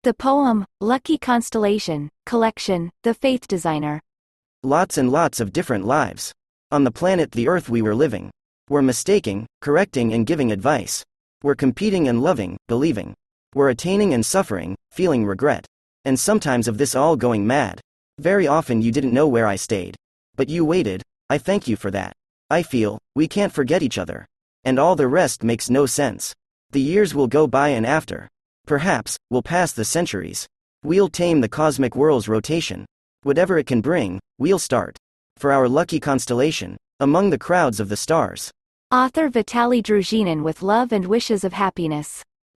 The poem, Lucky Constellation, Collection, The Faith Designer. Lots and lots of different lives. On the planet the Earth we were living. We're mistaking, correcting and giving advice. We're competing and loving, believing. We're attaining and suffering, feeling regret. And sometimes of this all going mad. Very often you didn't know where I stayed. But you waited, I thank you for that. I feel, we can't forget each other. And all the rest makes no sense. The years will go by and after. Perhaps, we'll pass the centuries. We'll tame the cosmic whirl's rotation. Whatever it can bring, we'll start. For our lucky constellation, among the crowds of the stars. Author Vitaly Druzhinin with love and wishes of happiness.